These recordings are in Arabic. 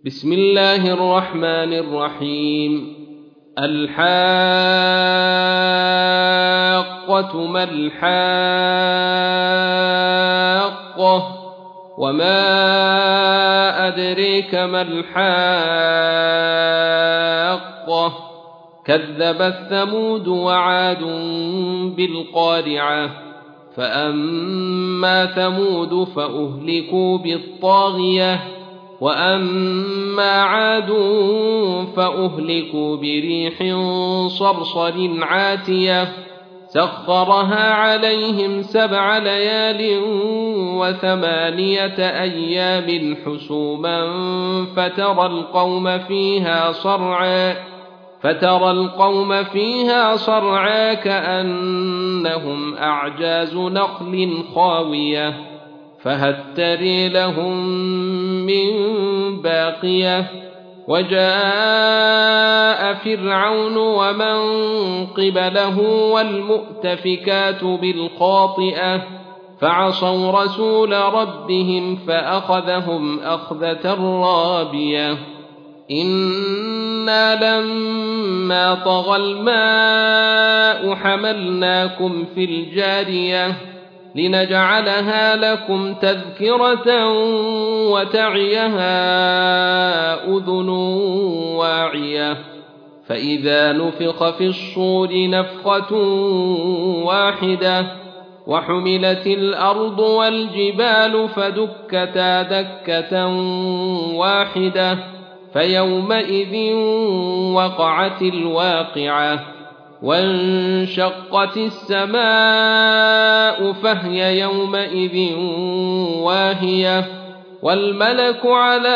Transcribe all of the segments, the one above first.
بسم الله الرحمن الرحيم. الحاقة ما الحاقة وما أدريك ما الحاقة كذبت ثمود وعاد بالقارعة فأما ثمود فأهلكوا بالطاغية وأما عاد فأهلكوا بريح صرصر عاتية سخرها عليهم 7 ليال و8 أيام حسوما فترى القوم فيها صرعى كأنهم أعجاز نخل خاوية فهل تري لهم من باقية وجاء فرعون ومن قبله والمؤتفكات بالخاطئة فعصوا رسول ربهم فأخذهم أخذة رابية إنا لما طغى الماء حملناكم في الجارية لنجعلها لكم تذكرة وتعيها أذن واعية فإذا نفخ في الصور نفخة واحدة وحملت الأرض والجبال فدكتا دكة واحدة فيومئذ وقعت الواقعة وانشقت السماء فهي يومئذ واهية والملك على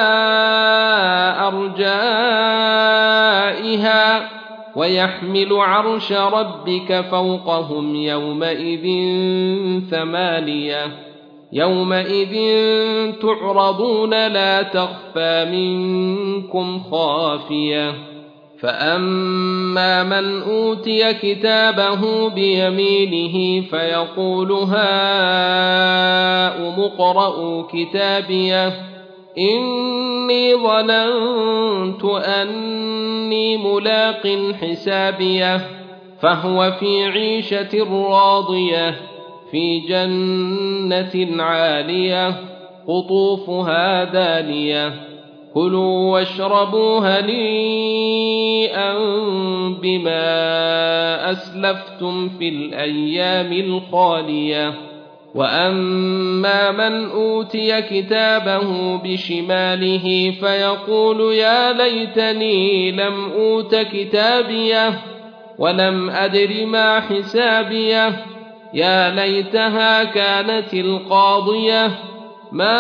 أرجائها ويحمل عرش ربك فوقهم يومئذ 8 يومئذ تعرضون لا تخفى منكم خافية فأما من أوتي كتابه بيمينه فيقول هاؤم اقرءوا كتابيه إني ظننت أني ملاق حسابيه فهو في عيشة راضية في جنة عالية قطوفها دانية كلوا واشربوا هنيئا بما أسلفتم في الأيام الخالية وأما من أوتي كتابه بشماله فيقول يا ليتني لم أوت كتابيه ولم أدر ما حسابيه يا ليتها كانت القاضية ما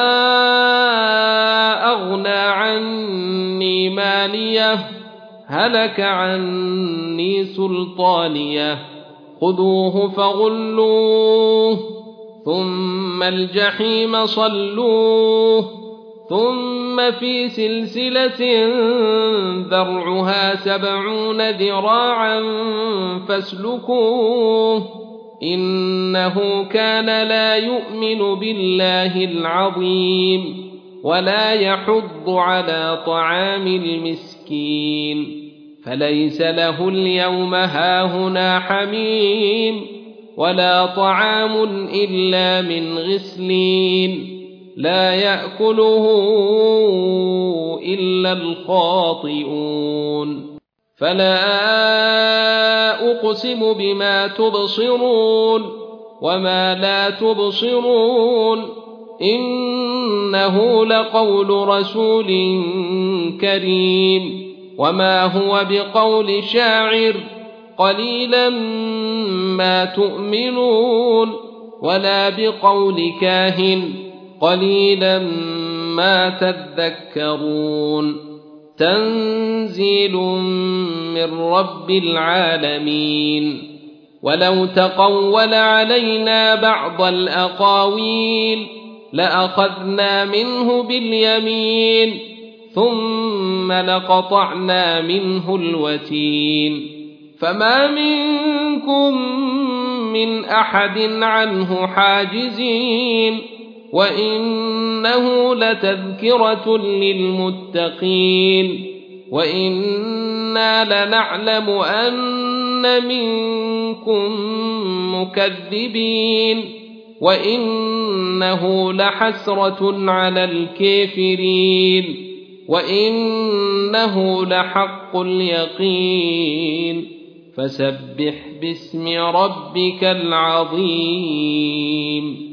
أغنى عني ماليه هلك عني سلطانيه خذوه فغلوه ثم الجحيم صلوه ثم في سلسلة ذرعها 70 ذراعا فاسلكوه إنه كان لا يؤمن بالله العظيم ولا يحض على طعام المسكين فليس له اليوم هاهنا حميم ولا طعام إلا من غسلين لا يأكله إلا الخاطئون فلا أقسم بما تبصرون وما لا تبصرون إنه لقول رسول كريم وما هو بقول شاعر قليلا ما تؤمنون ولا بقول كاهن قليلا ما تذكرون تنزيل من رب العالمين ولو تقول علينا بعض الأقاويل لأخذنا منه باليمين ثم لقطعنا منه الوتين فما منكم من أحد عنه حاجزين وإنه لتذكرة للمتقين وإنا لنعلم أن منكم مكذبين وإنه لحسرة على الكافرين وإنه لحق اليقين فسبح باسم ربك العظيم